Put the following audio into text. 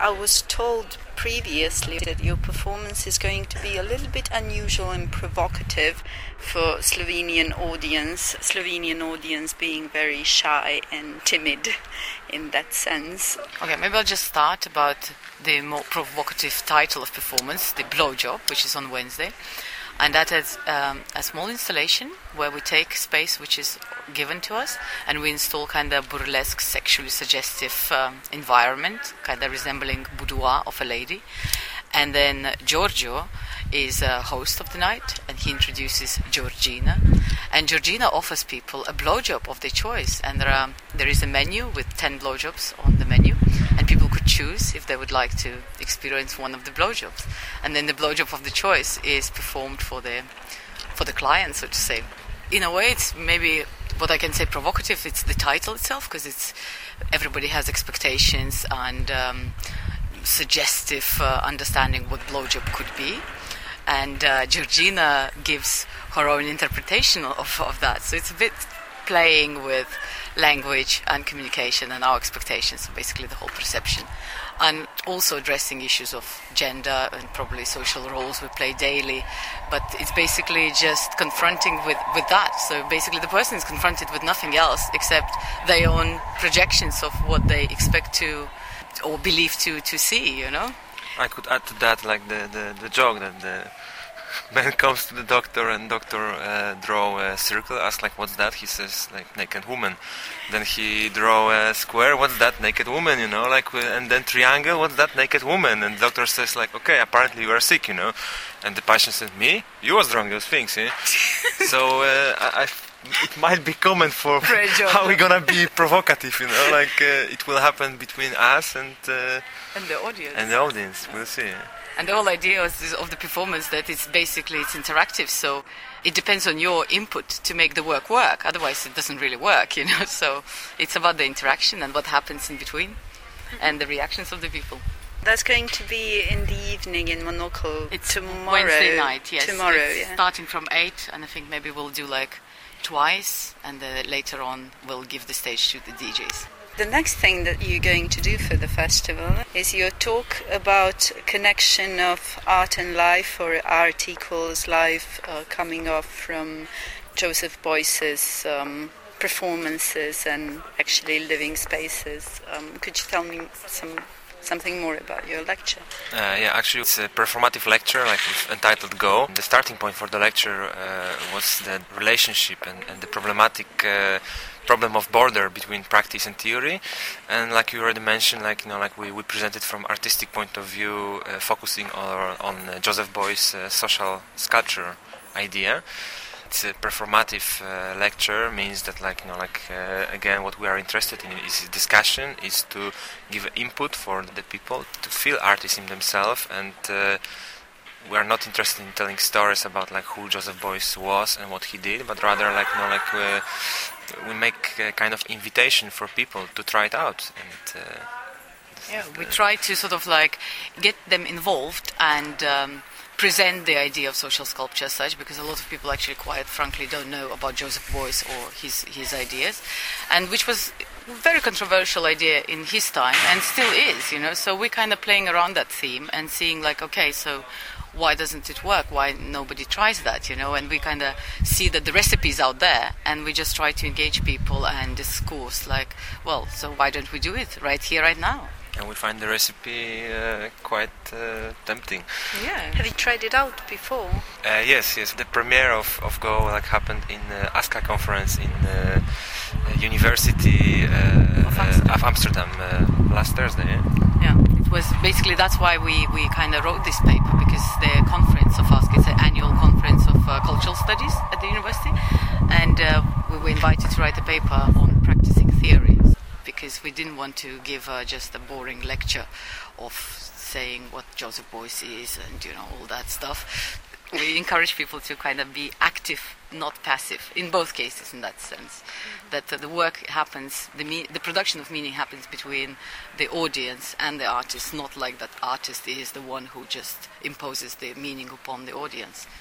I was told previously that your performance is going to be a little bit unusual and provocative for Slovenian audience being very shy and timid in that sense. Okay, maybe I'll just start about the more provocative title of performance, the blowjob, which is on Wednesday. And that is a small installation where we take space which is given to us and we install kind of burlesque, sexually suggestive environment, kind of resembling boudoir of a lady. And then Giorgio is a host of the night and he introduces Georgina. And Georgina offers people a blowjob of their choice. And there is a menu with 10 blowjobs on the menu. And people could choose if they would like to experience one of the blowjobs. And then the blowjob of the choice is performed for the client, so to say. In a way, it's maybe what I can say provocative. It's the title itself, because everybody has expectations and suggestive understanding what blowjob could be. And Georgina gives her own interpretation of that. So it's a bit playing with language and communication and our expectations, basically the whole perception. And also addressing issues of gender and probably social roles we play daily. But it's basically just confronting with that. So basically the person is confronted with nothing else except their own projections of what they expect to or believe to see, you know? I could add to that like the joke that the man comes to the doctor and doctor draw a circle, asks like what's that? He says like naked woman. Then he draw a square, what's that? Naked woman, you know, like and then triangle, what's that? Naked woman. And the doctor says like, okay, apparently you are sick, you know. And the patient said, me? You was drawing those things, eh? So it might be common for how we're gonna be provocative, you know, like it will happen between us and the audience. And the audience, we'll see. And the whole idea of the performance that it's interactive, so it depends on your input to make the work. Otherwise, it doesn't really work, you know. So it's about the interaction and what happens in between, and the reactions of the people. That's going to be in the evening in Monocle. It's tomorrow. Wednesday night, yes. Tomorrow, yeah. Starting from 8, and I think maybe we'll do like twice, and later on we'll give the stage to the DJs. The next thing that you're going to do for the festival is your talk about connection of art and life, or art equals life, coming off from Joseph Beuys's performances and actually living spaces. Could you tell me something more about your lecture? Actually it's a performative lecture, like it's entitled Go. The starting point for the lecture was the relationship and the problem of border between practice and theory, and like you already mentioned, like, you know, like we presented from artistic point of view, focusing on Joseph Beuys' social sculpture idea. It's a performative lecture, means that, like, you know, like again, what we are interested in is discussion, is to give input for the people to feel artists in themselves, and we are not interested in telling stories about like who Joseph Beuys was and what he did, but rather like, you know, like we make a kind of invitation for people to try it out. And we try to sort of like get them involved and present the idea of social sculpture as such, because a lot of people actually quite frankly don't know about Joseph Beuys or his ideas, and which was a very controversial idea in his time and still is, you know. So we're kind of playing around that theme and seeing like, okay, so why doesn't it work? Why nobody tries that, you know? And we kind of see that the recipe's out there, and we just try to engage people and discourse like, well, so why don't we do it right here, right now? And we find the recipe quite tempting. Yeah. Have you tried it out before? Yes. The premiere of Go like happened in ASCA conference in University of Amsterdam last Thursday. Yeah, it was basically, that's why we kind of wrote this paper, because the conference of ASCA is an annual conference of cultural studies at the university, and we were invited to write a paper on practicing theory, because we didn't want to give just a boring lecture of saying what Joseph Beuys is and, you know, all that stuff. We encourage people to kind of be active, not passive, in both cases, in that sense. That the work happens, the production of meaning happens between the audience and the artist, not like that artist is the one who just imposes the meaning upon the audience.